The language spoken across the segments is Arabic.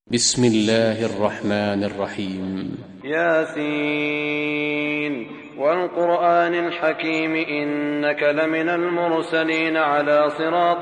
بسم الله الرحمن الرحيم. ياسين والقرآن الحكيم إنك لمن المرسلين على صراط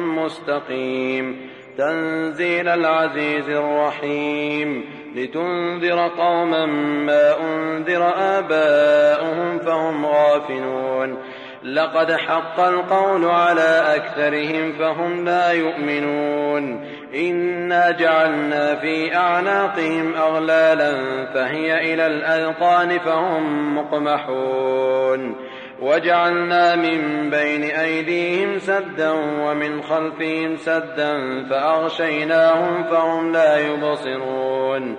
مستقيم تنزيل العزيز الرحيم لتنذر قوما ما أنذر آباؤهم فهم غافلون لقد حق القول على أكثرهم فهم لا يؤمنون إنا جعلنا في أعناقهم أغلالا فهي إلى الأذقان فهم مقمحون وجعلنا من بين أيديهم سدا ومن خلفهم سدا فأغشيناهم فهم لا يبصرون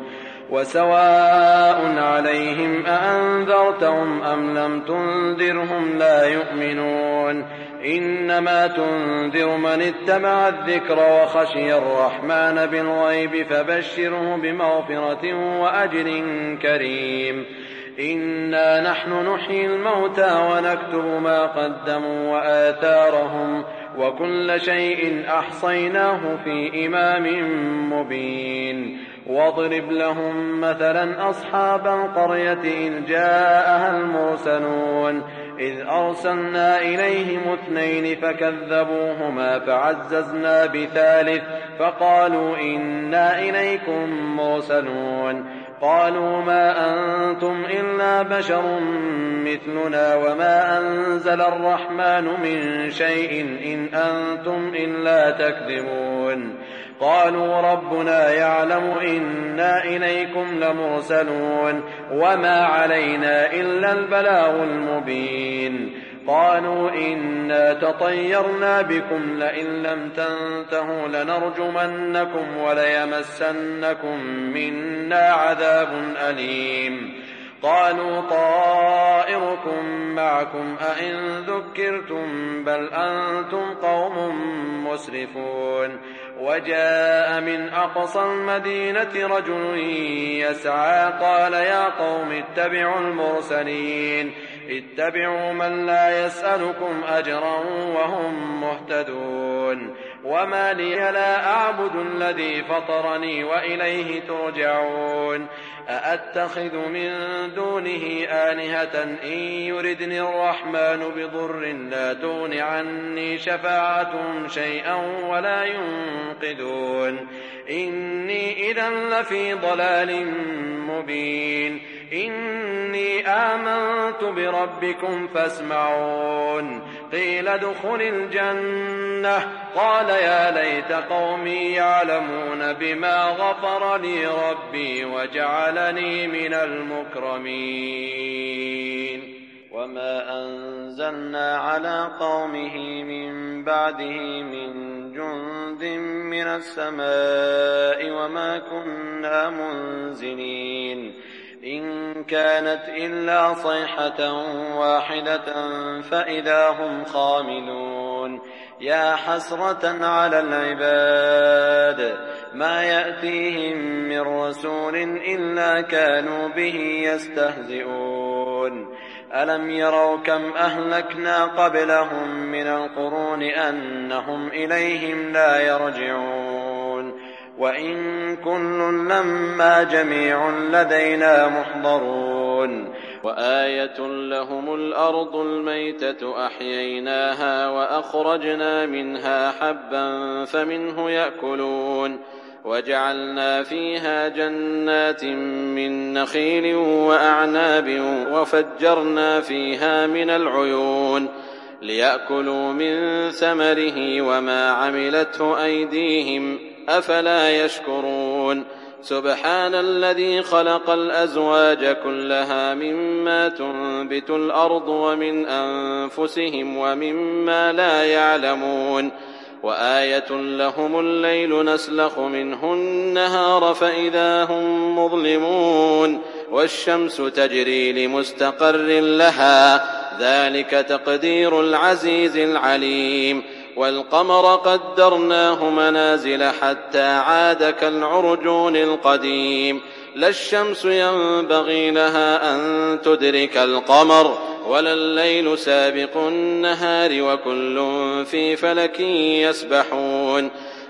وسواء عليهم أأنذرتهم أم لم تنذرهم لا يؤمنون إنما تنذر من اتبع الذكر وخشي الرحمن بالغيب فبشره بمغفرة وأجر كريم إنا نحن نحيي الموتى ونكتب ما قدموا وآثارهم وكل شيء أحصيناه في إمام مبين واضرب لهم مثلا أصحاب القرية إذ جاءها المرسلون إذ أرسلنا إليهم 2 فكذبوهما فعززنا بثالث فقالوا إنا إليكم مرسلون قالوا ما أنتم إلا بشر مثلنا وما أنزل الرحمن من شيء إن أنتم إلا تكذبون قالوا ربنا يعلم إنا إليكم لمرسلون وما علينا إلا البلاغ المبين قالوا إنا تطيرنا بكم لئن لم تنتهوا لنرجمنكم وليمسنكم منا عذاب أليم قالوا طائركم معكم أئن ذكرتم بل أنتم قوم مسرفون وجاء من أقصى المدينة رجل يسعى قال يا قوم اتبعوا المرسلين اتبعوا من لا يسألكم أجرا وهم مهتدون وما لي لا أعبد الذي فطرني وإليه ترجعون أأتخذ من دونه آلهة إن يردني الرحمن بضر لا تغن عني شفاعتهم شيئا ولا ينقذون إني إذا لفي ضلال مبين إني آمنت بربكم فاسمعون قيل ادخل الجنة قال يا ليت قومي يعلمون بما غفر لي ربي وجعلني من المكرمين وما أنزلنا على قومه من بعده من جند من السماء وما كنا منزلين إن كانت إلا صيحة واحدة فإذا هم خامدون يا حسرة على العباد ما يأتيهم من رسول إلا كانوا به يستهزئون ألم يروا كم أهلكنا قبلهم من القرون أنهم إليهم لا يرجعون وإن كل لما جميع لدينا محضرون وآية لهم الأرض الميتة أحييناها وأخرجنا منها حبا فمنه يأكلون وجعلنا فيها جنات من نخيل وأعناب وفجرنا فيها من العيون ليأكلوا من ثمره وما عملته أيديهم أفلا يشكرون سبحان الذي خلق الأزواج كلها مما تنبت الأرض ومن أنفسهم ومما لا يعلمون وآية لهم الليل نسلخ منه النهار فإذا هم مظلمون والشمس تجري لمستقر لها ذلك تقدير العزيز العليم والقمر قدرناه منازل حتى عاد كالعرجون القديم لا الشمس ينبغي لها أن تدرك القمر ولا الليل سابق النهار وكل في فلك يسبحون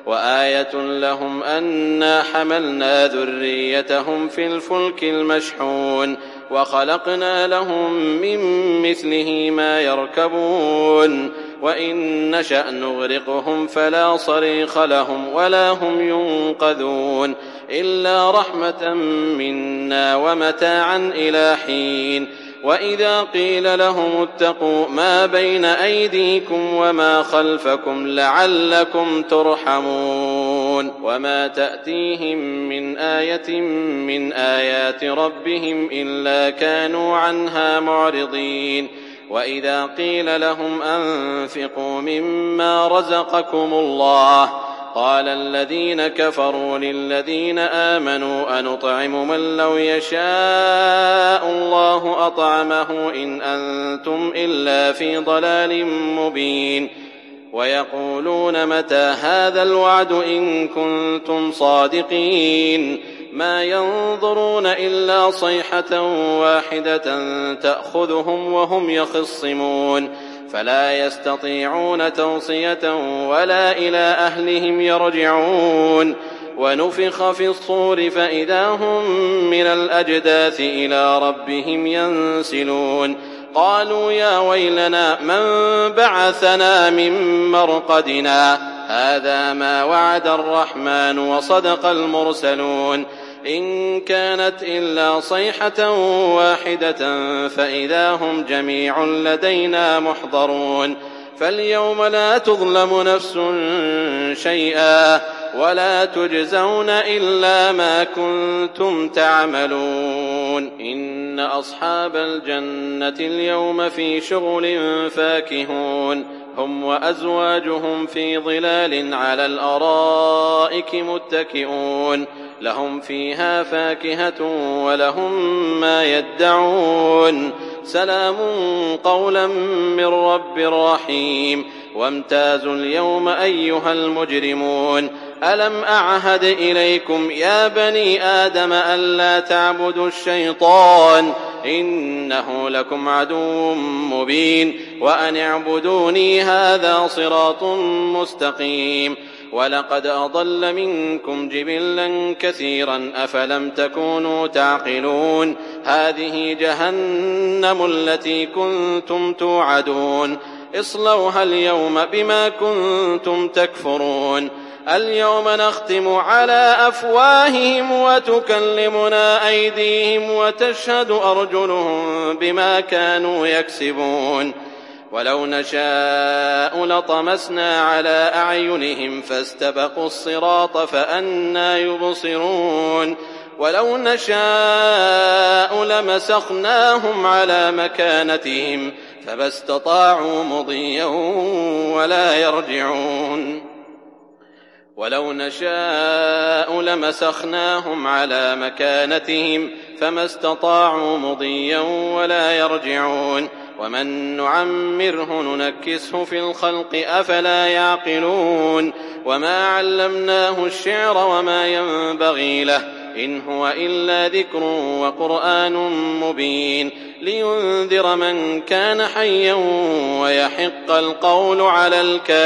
وآية لهم أنا حملنا ذريتهم في الفلك المشحون وخلقنا لهم من مثله ما يركبون وإن نشأ نغرقهم فلا صريخ لهم ولا هم ينقذون إلا رحمة منا ومتاعا إلى حين. وإذا قيل لهم اتقوا ما بين أيديكم وما خلفكم لعلكم ترحمون وما تأتيهم من آية من آيات ربهم إلا كانوا عنها معرضين. وإذا قيل لهم أنفقوا مما رزقكم الله قال الذين كفروا للذين آمنوا أنطعم من لو يشاء الله أطعمه إن أنتم إلا في ضلال مبين. ويقولون متى هذا الوعد إن كنتم صادقين ما ينظرون إلا صيحة واحدة تأخذهم وهم يخصمون فلا يستطيعون توصية ولا إلى أهلهم يرجعون. ونفخ في الصور فإذا هم من الأجداث إلى ربهم ينسلون قالوا يا ويلنا من بعثنا من مرقدنا هذا ما وعد الرحمن وصدق المرسلون إن كانت إلا صيحة واحدة فإذا هم جميع لدينا محضرون. فاليوم لا تظلم نفس شيئا ولا تجزون إلا ما كنتم تعملون. إن أصحاب الجنة اليوم في شغل فاكهون هم وأزواجهم في ظلال على الأرائك متكئون لهم فيها فاكهة ولهم ما يدعون سلام قولا من رب رحيم. وامتازوا اليوم أيها المجرمون ألم أعهد إليكم يا بني آدم ألا تعبدوا الشيطان إنه لكم عدو مبين وأن اعبدوني هذا صراط مستقيم. ولقد أضل منكم جبلا كثيرا أفلم تكونوا تعقلون هذه جهنم التي كنتم توعدون اصلوها اليوم بما كنتم تكفرون. اليوم نختم على أفواههم وتكلمنا أيديهم وتشهد أرجلهم بما كانوا يكسبون. ولو نشاء لطمسنا على أعينهم فاستبقوا الصراط فأنى يبصرون. ولو نشاء لمسخناهم على مكانتهم فما استطاعوا مضيا ولا يرجعون. ولو نشاء لمسخناهم على مكانتهم فما استطاعوا مضيا ولا يرجعون. ومن نعمره ننكسه في الخلق أفلا يعقلون. وما علمناه الشعر وما ينبغي له إن هو إلا ذكر وقرآن مبين لينذر من كان حيا ويحق القول على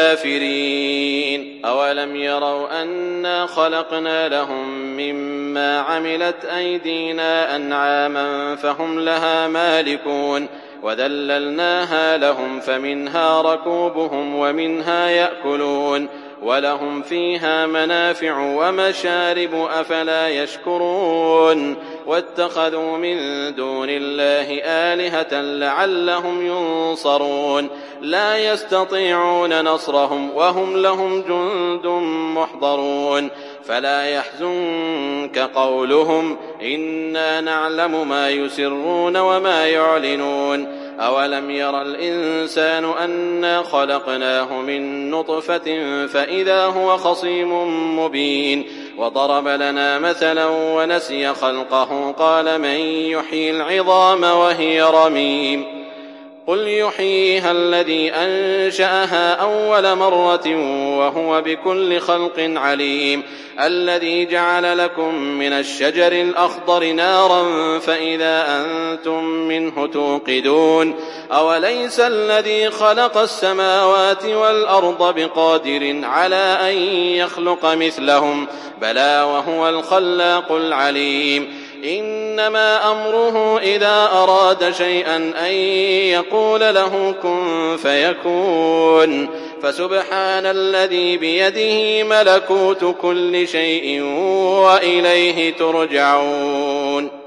الكافرين. أولم يروا أنا خلقنا لهم مما عملت أيدينا أنعاما فهم لها مالكون وذللناها لهم فمنها ركوبهم ومنها يأكلون ولهم فيها منافع ومشارب أفلا يشكرون. واتخذوا من دون الله آلهة لعلهم ينصرون لا يستطيعون نصرهم وهم لهم جند محضرون. فلا يحزنك قولهم إنا نعلم ما يسرون وما يعلنون. أولم ير الإنسان أنا خلقناه من نطفة فإذا هو خصيم مبين. وضرب لنا مثلا ونسي خلقه قال من يحيي العظام وهي رميم قل يحييها الذي أنشأها أول مرة وهو بكل خلق عليم الذي جعل لكم من الشجر الأخضر نارا فإذا أنتم منه توقدون أوليس الذي خلق السماوات والأرض بقادر على أن يخلق مثلهم بلى وهو الخلاق العليم إنما أمره إذا أراد شيئا أن يقول له كن فيكون فسبحان الذي بيده ملكوت كل شيء وإليه ترجعون